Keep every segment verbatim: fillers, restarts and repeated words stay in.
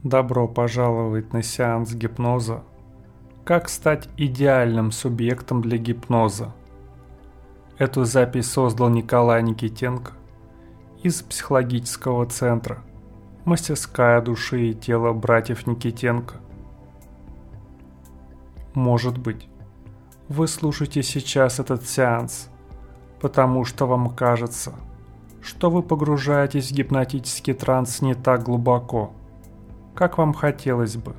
Добро пожаловать на сеанс гипноза. Как стать идеальным субъектом для гипноза? Эту запись создал Николай Никитенко из психологического центра «Мастерская души и тела братьев Никитенко». Может быть, вы слушаете сейчас этот сеанс, потому что вам кажется, что вы погружаетесь в гипнотический транс не так глубоко, как вам хотелось бы.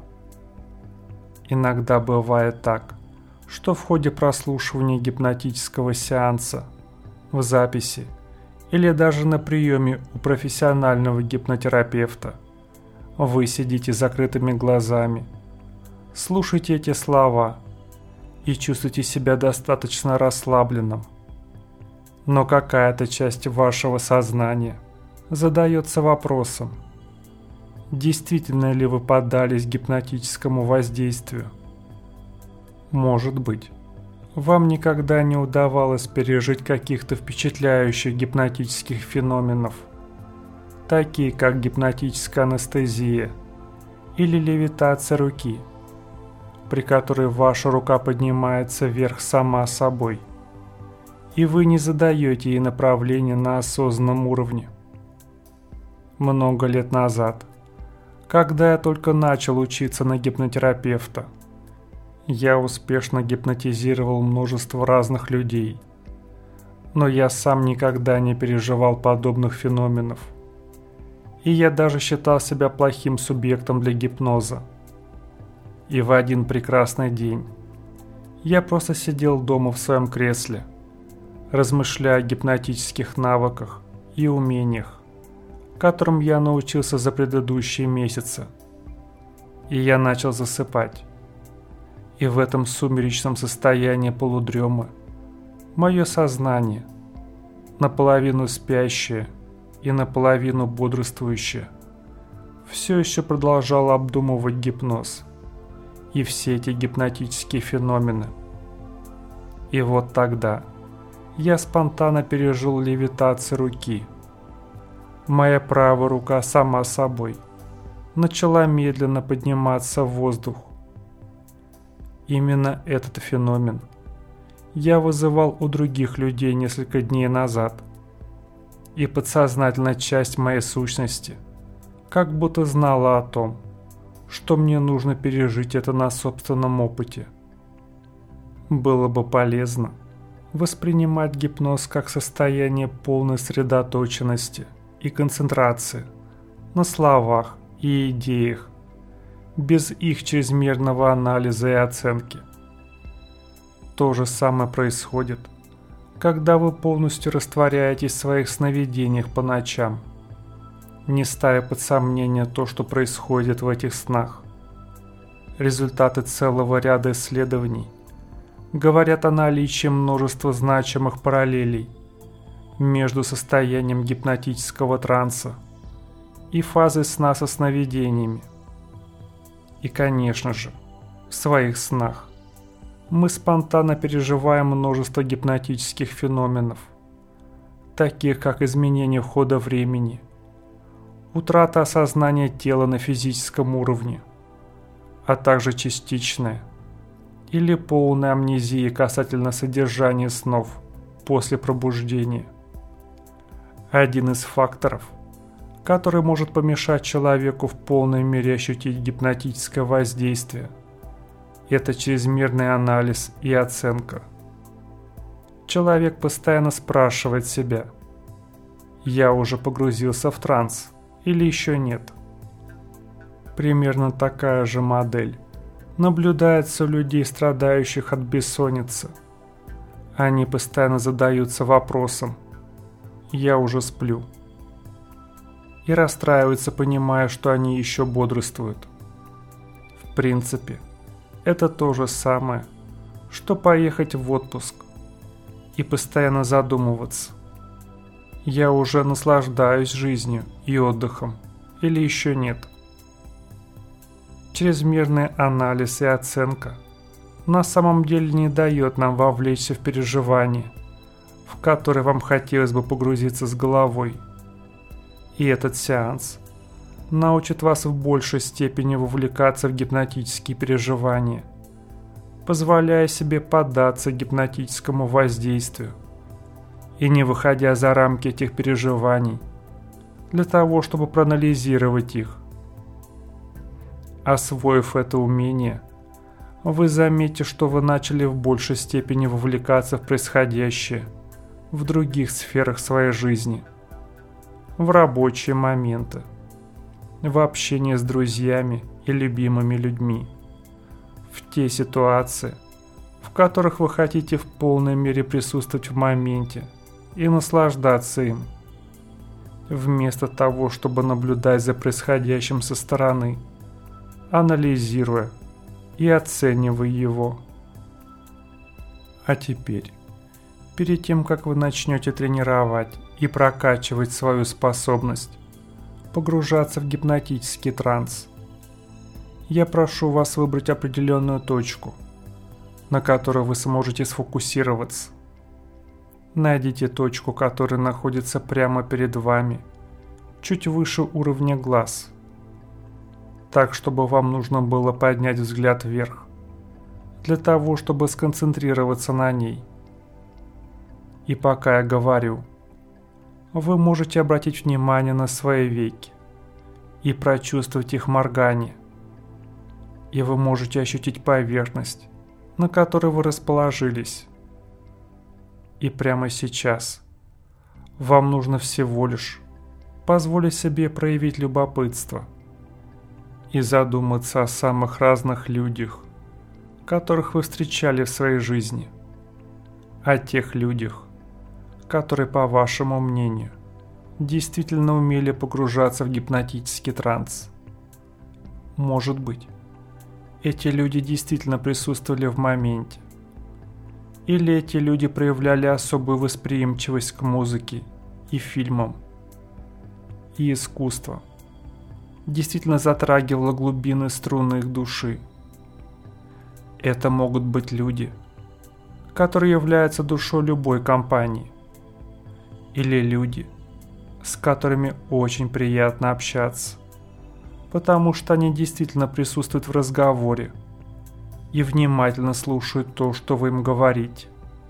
Иногда бывает так, что в ходе прослушивания гипнотического сеанса, в записи или даже на приеме у профессионального гипнотерапевта вы сидите с закрытыми глазами, слушаете эти слова и чувствуете себя достаточно расслабленным. Но какая-то часть вашего сознания задается вопросом: действительно ли вы поддались гипнотическому воздействию? Может быть, вам никогда не удавалось пережить каких-то впечатляющих гипнотических феноменов, такие как гипнотическая анестезия или левитация руки, при которой ваша рука поднимается вверх сама собой, и вы не задаете ей направление на осознанном уровне. Много лет назад, когда я только начал учиться на гипнотерапевта, я успешно гипнотизировал множество разных людей, но я сам никогда не переживал подобных феноменов, и я даже считал себя плохим субъектом для гипноза. И в один прекрасный день я просто сидел дома в своем кресле, размышляя о гипнотических навыках и умениях, которым я научился за предыдущие месяцы. И я начал засыпать. И в этом сумеречном состоянии полудремы мое сознание, наполовину спящее и наполовину бодрствующее, все еще продолжало обдумывать гипноз и все эти гипнотические феномены. И вот тогда я спонтанно пережил левитацию руки. Моя правая рука сама собой начала медленно подниматься в воздух. Именно этот феномен я вызывал у других людей несколько дней назад, и подсознательная часть моей сущности как будто знала о том, что мне нужно пережить это на собственном опыте. Было бы полезно воспринимать гипноз как состояние полной сосредоточенности и концентрации на словах и идеях, без их чрезмерного анализа и оценки. То же самое происходит, когда вы полностью растворяетесь в своих сновидениях по ночам, не ставя под сомнение то, что происходит в этих снах. Результаты целого ряда исследований говорят о наличии множества значимых параллелей между состоянием гипнотического транса и фазой сна со сновидениями. И, конечно же, в своих снах мы спонтанно переживаем множество гипнотических феноменов, таких как изменение хода времени, утрата осознания тела на физическом уровне, а также частичная или полная амнезия касательно содержания снов после пробуждения. Один из факторов, который может помешать человеку в полной мере ощутить гипнотическое воздействие, это чрезмерный анализ и оценка. Человек постоянно спрашивает себя: «Я уже погрузился в транс или еще нет?» Примерно такая же модель наблюдается у людей, страдающих от бессонницы. Они постоянно задаются вопросом: «Я уже сплю?» и расстраиваются, понимая, что они еще бодрствуют. В принципе, это то же самое, что поехать в отпуск и постоянно задумываться: «Я уже наслаждаюсь жизнью и отдыхом или еще нет?» Чрезмерный анализ и оценка на самом деле не дает нам вовлечься в переживание, в которое вам хотелось бы погрузиться с головой. И этот сеанс научит вас в большей степени вовлекаться в гипнотические переживания, позволяя себе поддаться гипнотическому воздействию и не выходя за рамки этих переживаний, для того, чтобы проанализировать их. Освоив это умение, вы заметите, что вы начали в большей степени вовлекаться в происходящее в других сферах своей жизни, в рабочие моменты, в общении с друзьями и любимыми людьми, в те ситуации, в которых вы хотите в полной мере присутствовать в моменте и наслаждаться им, вместо того, чтобы наблюдать за происходящим со стороны, анализируя и оценивая его. А теперь, перед тем, как вы начнете тренировать и прокачивать свою способность погружаться в гипнотический транс, я прошу вас выбрать определенную точку, на которой вы сможете сфокусироваться. Найдите точку, которая находится прямо перед вами, чуть выше уровня глаз, так, чтобы вам нужно было поднять взгляд вверх, для того, чтобы сконцентрироваться на ней. И пока я говорю, вы можете обратить внимание на свои веки и прочувствовать их моргание, и вы можете ощутить поверхность, на которой вы расположились. И прямо сейчас вам нужно всего лишь позволить себе проявить любопытство и задуматься о самых разных людях, которых вы встречали в своей жизни, о тех людях, которые, по вашему мнению, действительно умели погружаться в гипнотический транс. Может быть, эти люди действительно присутствовали в моменте, или эти люди проявляли особую восприимчивость к музыке и фильмам, и искусству, действительно затрагивало глубины струны их души. Это могут быть люди, которые являются душой любой компании, или люди, с которыми очень приятно общаться, потому что они действительно присутствуют в разговоре и внимательно слушают то, что вы им говорите.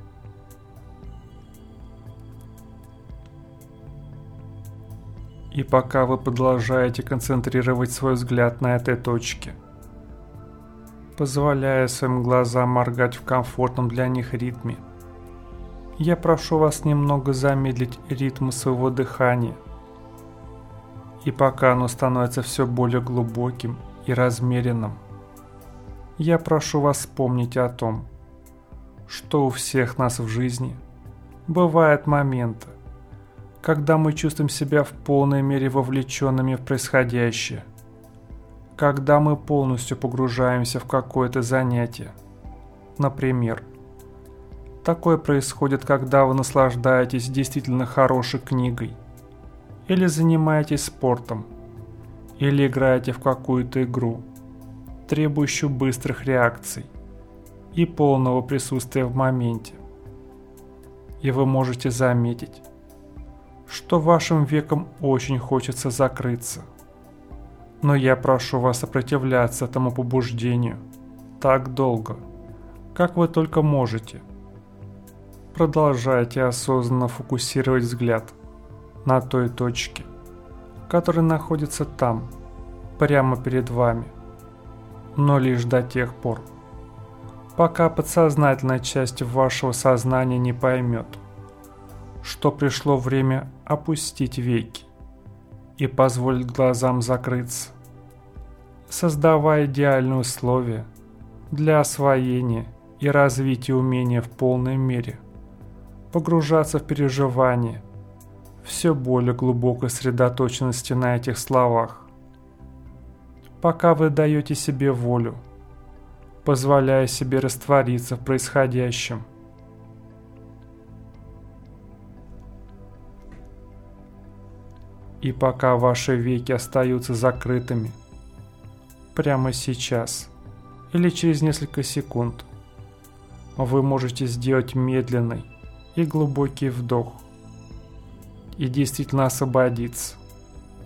И пока вы продолжаете концентрировать свой взгляд на этой точке, позволяя своим глазам моргать в комфортном для них ритме, я прошу вас немного замедлить ритм своего дыхания. И пока оно становится все более глубоким и размеренным, я прошу вас вспомнить о том, что у всех нас в жизни бывают моменты, когда мы чувствуем себя в полной мере вовлеченными в происходящее, когда мы полностью погружаемся в какое-то занятие. Например, такое происходит, когда вы наслаждаетесь действительно хорошей книгой, или занимаетесь спортом, или играете в какую-то игру, требующую быстрых реакций и полного присутствия в моменте. И вы можете заметить, что вашим векам очень хочется закрыться. Но я прошу вас сопротивляться этому побуждению так долго, как вы только можете. Продолжайте осознанно фокусировать взгляд на той точке, которая находится там, прямо перед вами, но лишь до тех пор, пока подсознательная часть вашего сознания не поймет, что пришло время опустить веки и позволить глазам закрыться, создавая идеальные условия для освоения и развития умения в полной мере погружаться в переживания все более глубокой сосредоточенности на этих словах, пока вы даете себе волю, позволяя себе раствориться в происходящем. И пока ваши веки остаются закрытыми, прямо сейчас или через несколько секунд, вы можете сделать медленный и глубокий вдох и действительно освободиться,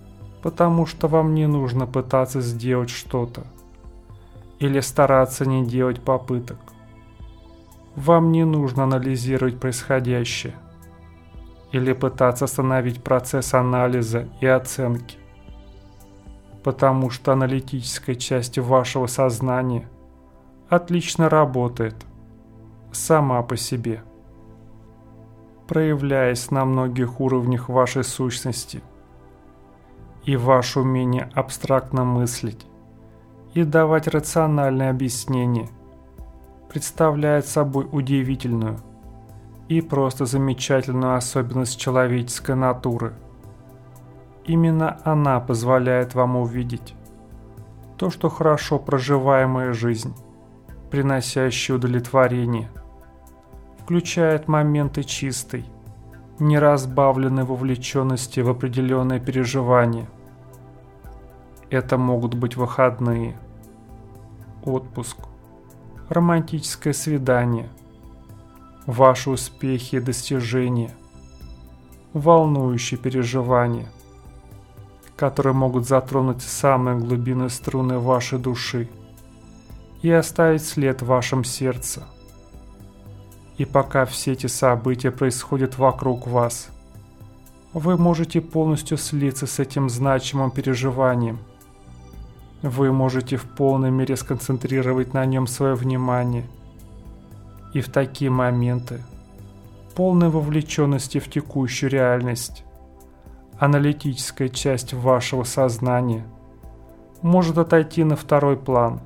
потому что вам не нужно пытаться сделать что-то или стараться не делать попыток. Вам не нужно анализировать происходящее или пытаться остановить процесс анализа и оценки, потому что аналитическая часть вашего сознания отлично работает сама по себе, проявляясь на многих уровнях вашей сущности, и ваше умение абстрактно мыслить и давать рациональное объяснение представляет собой удивительную и просто замечательную особенность человеческой натуры. Именно она позволяет вам увидеть то, что хорошо проживаемая жизнь, приносящая удовлетворение, включает моменты чистой, неразбавленной вовлеченности в определенные переживания. Это могут быть выходные, отпуск, романтическое свидание, ваши успехи и достижения, волнующие переживания, которые могут затронуть самые глубинные струны вашей души и оставить след в вашем сердце. И пока все эти события происходят вокруг вас, вы можете полностью слиться с этим значимым переживанием. Вы можете в полной мере сконцентрировать на нем свое внимание. И в такие моменты полной вовлеченности в текущую реальность аналитическая часть вашего сознания может отойти на второй план.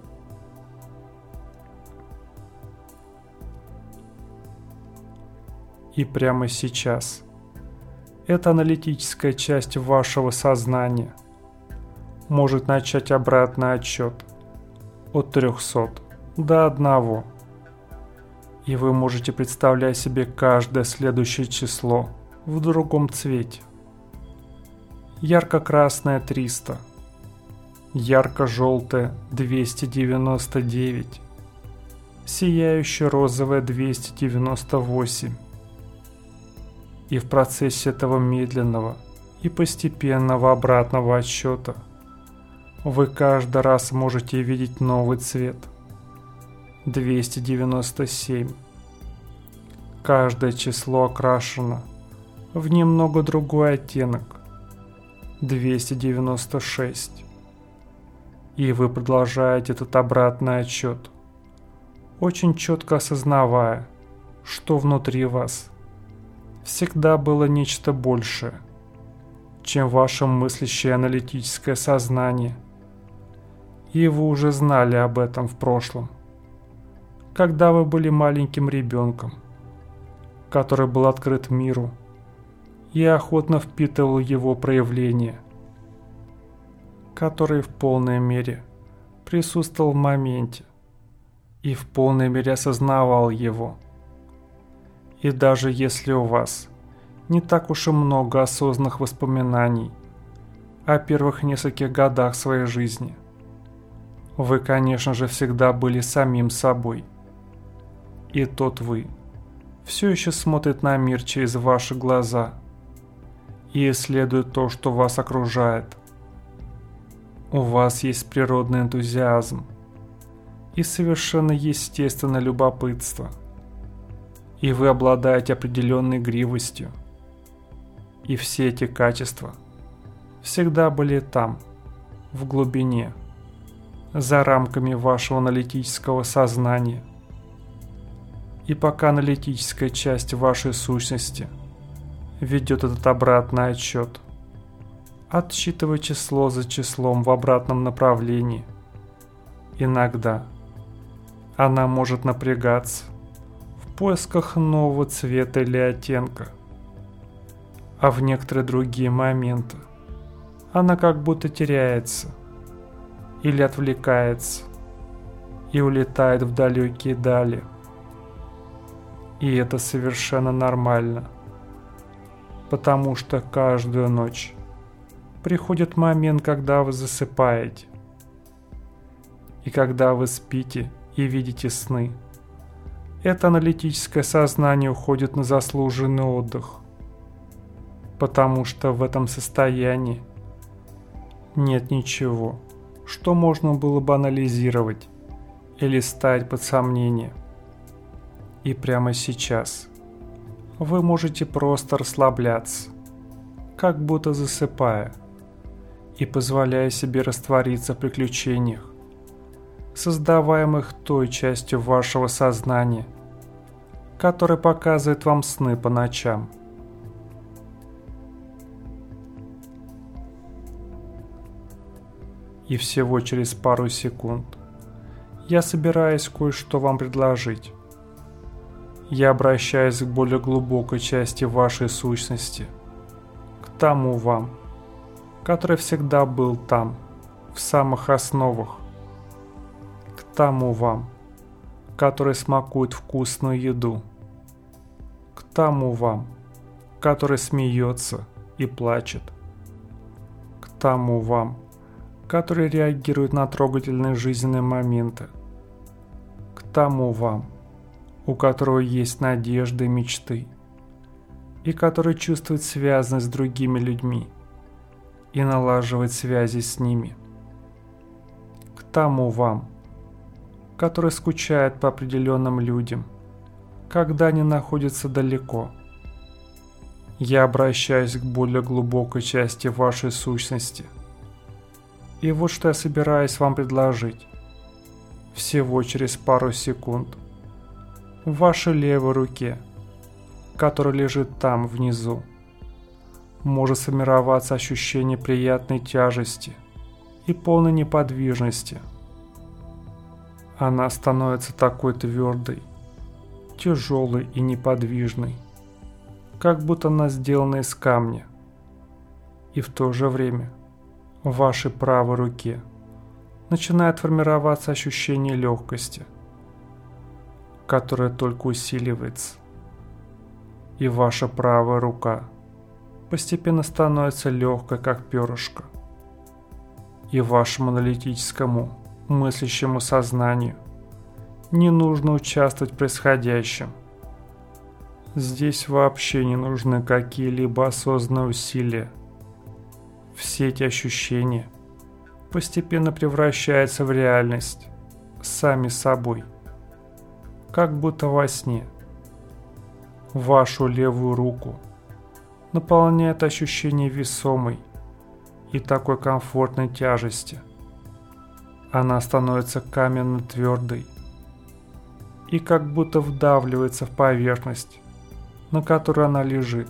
И прямо сейчас эта аналитическая часть вашего сознания может начать обратный отсчет от трехсот до одного. И вы можете представлять себе каждое следующее число в другом цвете. Ярко-красное триста, ярко-желтое двести девяносто девять, сияющее розовое двести девяносто восемь. И в процессе этого медленного и постепенного обратного отсчета вы каждый раз можете видеть новый цвет – двести девяносто семь. Каждое число окрашено в немного другой оттенок – двести девяносто шесть. И вы продолжаете этот обратный отсчет, очень четко осознавая, что внутри вас всегда было нечто большее, чем ваше мыслящее аналитическое сознание. И вы уже знали об этом в прошлом, когда вы были маленьким ребенком, который был открыт миру и охотно впитывал его проявления, который в полной мере присутствовал в моменте и в полной мере осознавал его. И даже если у вас не так уж и много осознанных воспоминаний о первых нескольких годах своей жизни, вы, конечно же, всегда были самим собой. И тот вы все еще смотрит на мир через ваши глаза и исследует то, что вас окружает. У вас есть природный энтузиазм и совершенно естественное любопытство. И вы обладаете определенной игривостью. И все эти качества всегда были там, в глубине, за рамками вашего аналитического сознания. И пока аналитическая часть вашей сущности ведет этот обратный отсчет, отсчитывая число за числом в обратном направлении, иногда она может напрягаться в поисках нового цвета или оттенка, а в некоторые другие моменты она как будто теряется или отвлекается и улетает в далекие дали. И это совершенно нормально, потому что каждую ночь приходит момент, когда вы засыпаете. И когда вы спите и видите сны, это аналитическое сознание уходит на заслуженный отдых, потому что в этом состоянии Нет ничего, что можно было бы анализировать или ставить под сомнение. И прямо сейчас вы можете просто расслабляться, как будто засыпая, и позволяя себе раствориться в приключениях, создаваемых той частью вашего сознания, которая показывает вам сны по ночам. И всего через пару секунд я собираюсь кое-что вам предложить. Я обращаюсь к более глубокой части вашей сущности, к тому вам, который всегда был там, в самых основах, к тому вам, который смакует вкусную еду, к тому вам, который смеется и плачет, к тому вам, который реагирует на трогательные жизненные моменты, к тому вам, у которого есть надежды и мечты, и который чувствует связанность с другими людьми и налаживает связи с ними, к тому вам, который скучает по определенным людям, когда они находятся далеко. Я обращаюсь к более глубокой части вашей сущности. И вот что я собираюсь вам предложить. Всего через пару секунд. В вашей левой руке, которая лежит там внизу, может сформироваться ощущение приятной тяжести и полной неподвижности. Она становится такой твердой, тяжелой и неподвижной, как будто она сделана из камня. И в то же время в вашей правой руке начинает формироваться ощущение легкости, которое только усиливается. И ваша правая рука постепенно становится легкой, как перышко. И вашему аналитическому, мыслящему сознанию не нужно участвовать в происходящем. Здесь вообще не нужны какие-либо осознанные усилия. Все эти ощущения постепенно превращаются в реальность сами собой, как будто во сне. Вашу левую руку наполняет ощущение весомой и такой комфортной тяжести. Она становится каменно-твердой и как будто вдавливается в поверхность, на которой она лежит.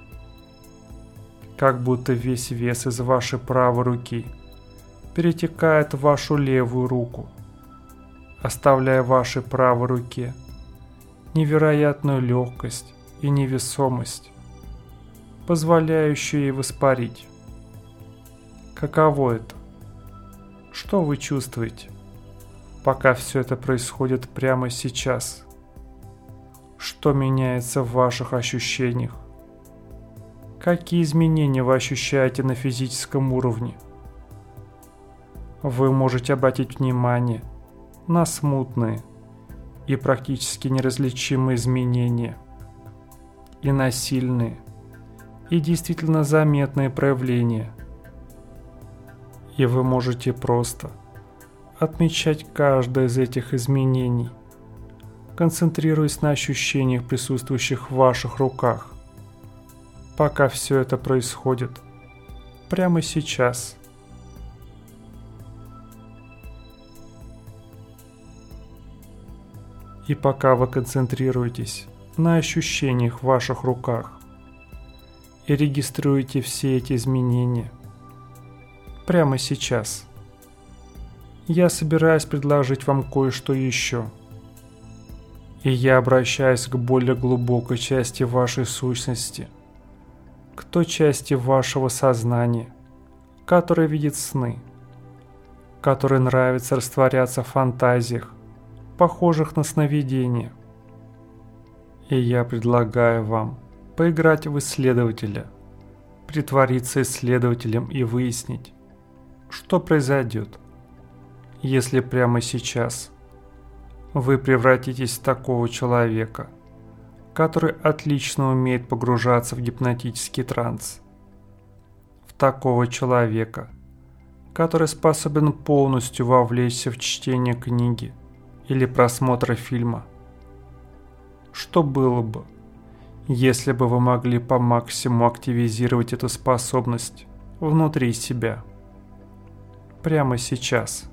Как будто весь вес из вашей правой руки перетекает в вашу левую руку, оставляя в вашей правой руке невероятную легкость и невесомость, позволяющую ей воспарить. Каково это? Что вы чувствуете, пока все это происходит прямо сейчас? Что меняется в ваших ощущениях? Какие изменения вы ощущаете на физическом уровне? Вы можете обратить внимание на смутные и практически неразличимые изменения, и на сильные и действительно заметные проявления. И вы можете просто отмечать каждое из этих изменений, концентрируясь на ощущениях, присутствующих в ваших руках, пока все это происходит прямо сейчас. И пока вы концентрируетесь на ощущениях в ваших руках и регистрируете все эти изменения прямо сейчас, я собираюсь предложить вам кое-что еще. И я обращаюсь к более глубокой части вашей сущности, к той части вашего сознания, которая видит сны, которой нравится растворяться в фантазиях, похожих на сновидения. И я предлагаю вам поиграть в исследователя, притвориться исследователем и выяснить, что произойдет, если прямо сейчас вы превратитесь в такого человека, который отлично умеет погружаться в гипнотический транс, в такого человека, который способен полностью вовлечься в чтение книги или просмотр фильма. Что было бы, если бы вы могли по максимуму активизировать эту способность внутри себя? Прямо сейчас.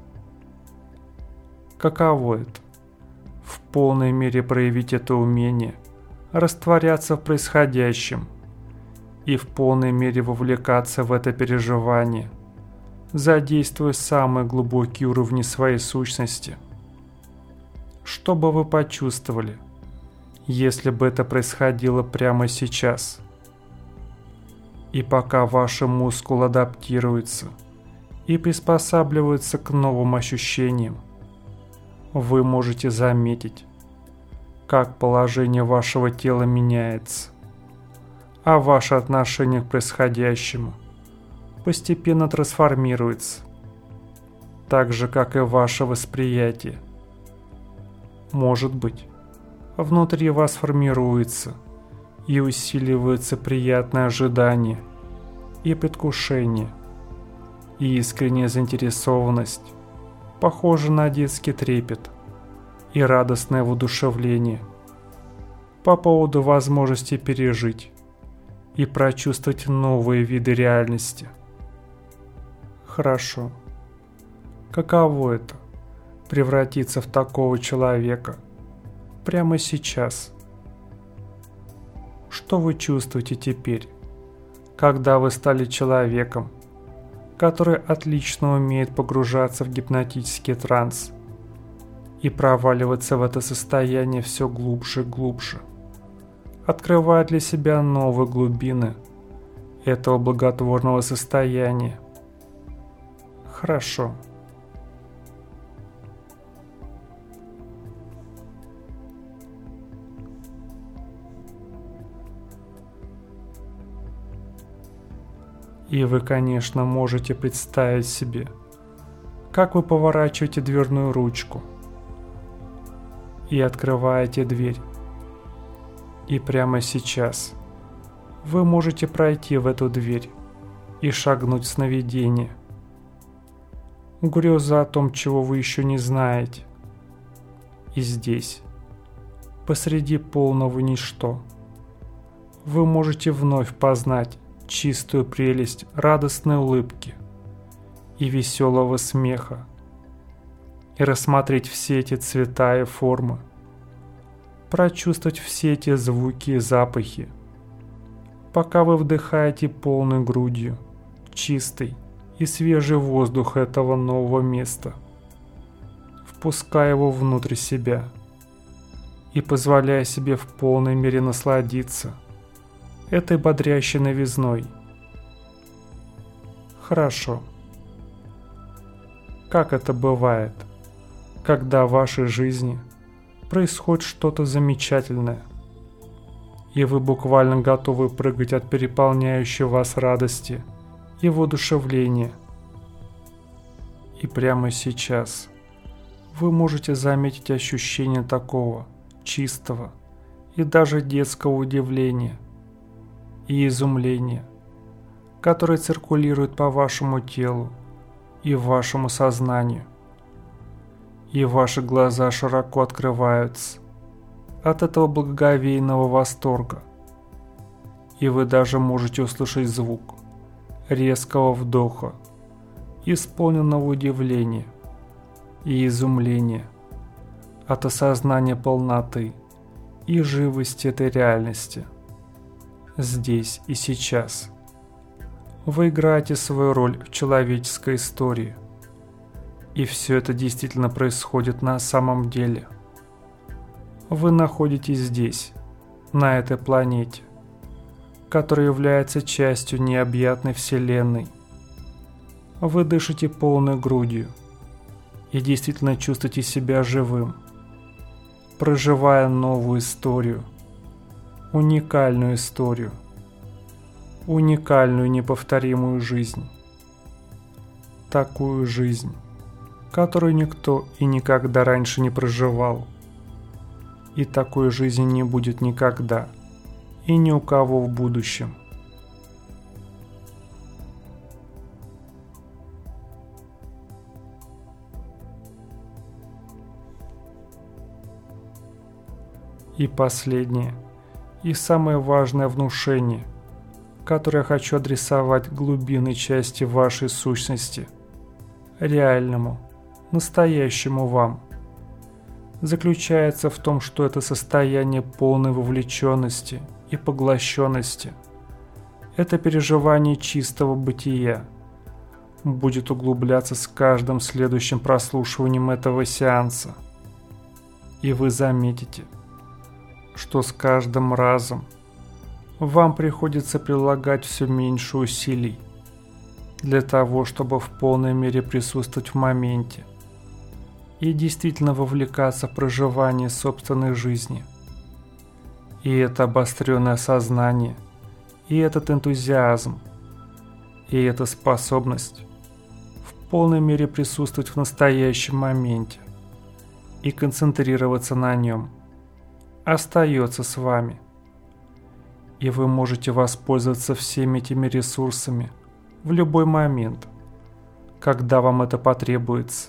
Каково это? В полной мере проявить это умение, растворяться в происходящем и в полной мере вовлекаться в это переживание, задействуя самые глубокие уровни своей сущности. Что бы вы почувствовали, если бы это происходило прямо сейчас? И пока ваши мускулы адаптируются и приспосабливаются к новым ощущениям, вы можете заметить, как положение вашего тела меняется, а ваше отношение к происходящему постепенно трансформируется, так же, как и ваше восприятие. Может быть, внутри вас формируется и усиливается приятное ожидание и предвкушение, и искренняя заинтересованность, похожа на детский трепет и радостное воодушевление по поводу возможности пережить и прочувствовать новые виды реальности. Хорошо. Каково это – превратиться в такого человека прямо сейчас? Что вы чувствуете теперь, когда вы стали человеком, который отлично умеет погружаться в гипнотический транс и проваливаться в это состояние все глубже и глубже, открывая для себя новые глубины этого благотворного состояния? Хорошо. И вы, конечно, можете представить себе, как вы поворачиваете дверную ручку и открываете дверь. И прямо сейчас вы можете пройти в эту дверь и шагнуть в сновидение. Греза о том, чего вы еще не знаете. И здесь, посреди полного ничто, вы можете вновь познать чистую прелесть радостной улыбки и веселого смеха, и рассмотреть все эти цвета и формы, прочувствовать все эти звуки и запахи, пока вы вдыхаете полной грудью чистый и свежий воздух этого нового места, впуская его внутрь себя и позволяя себе в полной мере насладиться этой бодрящей новизной. Хорошо. Как это бывает, когда в вашей жизни происходит что-то замечательное, и вы буквально готовы прыгать от переполняющей вас радости и воодушевления. И прямо сейчас вы можете заметить ощущение такого чистого и даже детского удивления и изумления, которые циркулируют по вашему телу и вашему сознанию. И ваши глаза широко открываются от этого благоговейного восторга, и вы даже можете услышать звук резкого вдоха, исполненного удивления и изумления от осознания полноты и живости этой реальности. Здесь и сейчас вы играете свою роль в человеческой истории, и все это действительно происходит на самом деле. Вы находитесь здесь, на этой планете, которая является частью необъятной Вселенной. Вы дышите полной грудью и действительно чувствуете себя живым, проживая новую историю, уникальную историю, уникальную неповторимую жизнь. Такую жизнь, которую никто и никогда раньше не проживал. И такой жизни не будет никогда и ни у кого в будущем. И последнее, и самое важное внушение, которое я хочу адресовать глубинной части вашей сущности, реальному, настоящему вам, заключается в том, что это состояние полной вовлеченности и поглощенности, это переживание чистого бытия, будет углубляться с каждым следующим прослушиванием этого сеанса. И вы заметите, что с каждым разом вам приходится прилагать все меньше усилий для того, чтобы в полной мере присутствовать в моменте и действительно вовлекаться в проживание собственной жизни. И это обостренное сознание, и этот энтузиазм, и эта способность в полной мере присутствовать в настоящем моменте и концентрироваться на нем остается с вами. И вы можете воспользоваться всеми этими ресурсами в любой момент, когда вам это потребуется.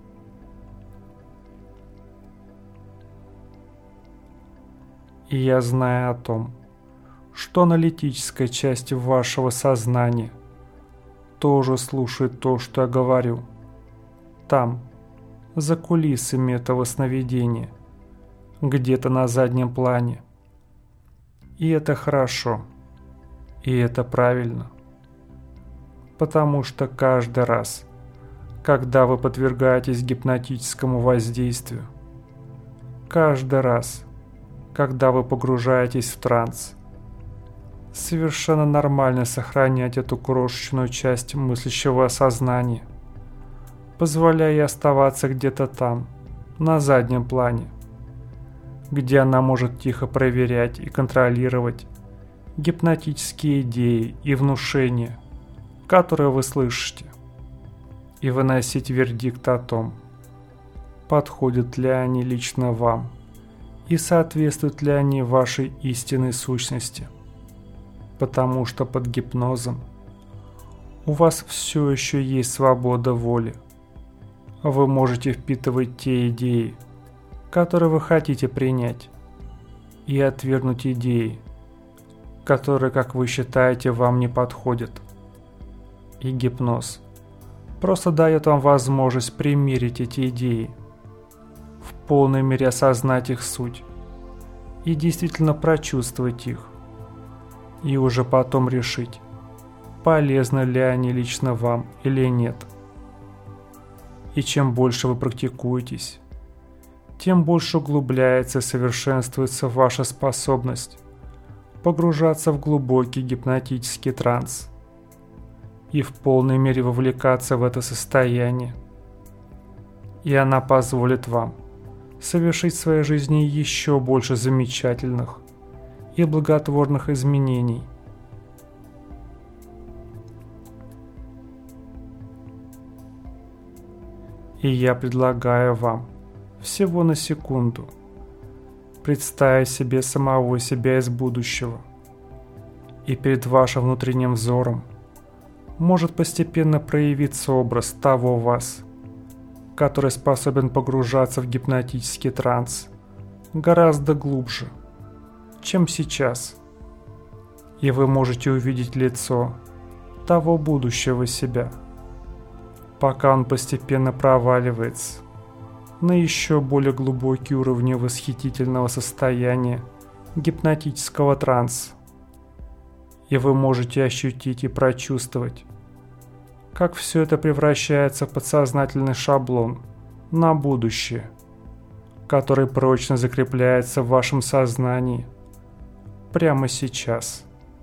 И я знаю о том, что аналитическая часть вашего сознания тоже слушает то, что я говорю. Там, за кулисами этого сновидения, где-то на заднем плане. И это хорошо. И это правильно. Потому что каждый раз, когда вы подвергаетесь гипнотическому воздействию, каждый раз, когда вы погружаетесь в транс, совершенно нормально сохранять эту крошечную часть мыслящего сознания, позволяя ей оставаться где-то там, на заднем плане, где она может тихо проверять и контролировать гипнотические идеи и внушения, которые вы слышите, и выносить вердикт о том, подходят ли они лично вам и соответствуют ли они вашей истинной сущности. Потому что под гипнозом у вас все еще есть свобода воли. Вы можете впитывать те идеи, которые вы хотите принять, и отвергнуть идеи, которые, как вы считаете, вам не подходят. И гипноз просто дает вам возможность примирить эти идеи, в полной мере осознать их суть и действительно прочувствовать их, и уже потом решить, полезны ли они лично вам или нет. И чем больше вы практикуетесь, тем больше углубляется и совершенствуется ваша способность погружаться в глубокий гипнотический транс и в полной мере вовлекаться в это состояние. И она позволит вам совершить в своей жизни еще больше замечательных и благотворных изменений. И я предлагаю вам всего на секунду представить себе самого себя из будущего, и перед вашим внутренним взором может постепенно проявиться образ того вас, который способен погружаться в гипнотический транс гораздо глубже, чем сейчас. И вы можете увидеть лицо того будущего себя, пока он постепенно проваливается на еще более глубокие уровни восхитительного состояния гипнотического транса. И вы можете ощутить и прочувствовать, как все это превращается в подсознательный шаблон на будущее, который прочно закрепляется в вашем сознании прямо сейчас.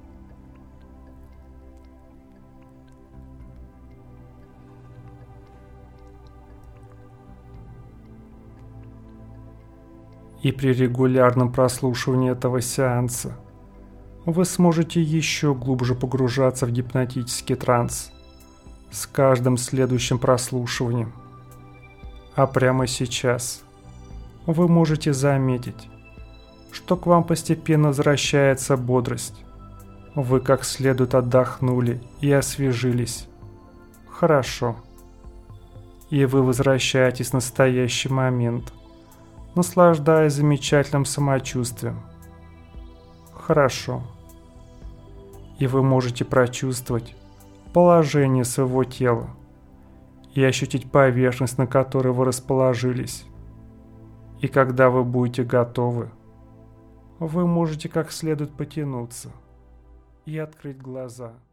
И при регулярном прослушивании этого сеанса вы сможете еще глубже погружаться в гипнотический транс с каждым следующим прослушиванием. А прямо сейчас вы можете заметить, что к вам постепенно возвращается бодрость. Вы как следует отдохнули и освежились. Хорошо. И вы возвращаетесь в настоящий момент, наслаждаясь замечательным самочувствием. Хорошо. И вы можете прочувствовать положение своего тела и ощутить поверхность, на которой вы расположились. И когда вы будете готовы, вы можете как следует потянуться и открыть глаза.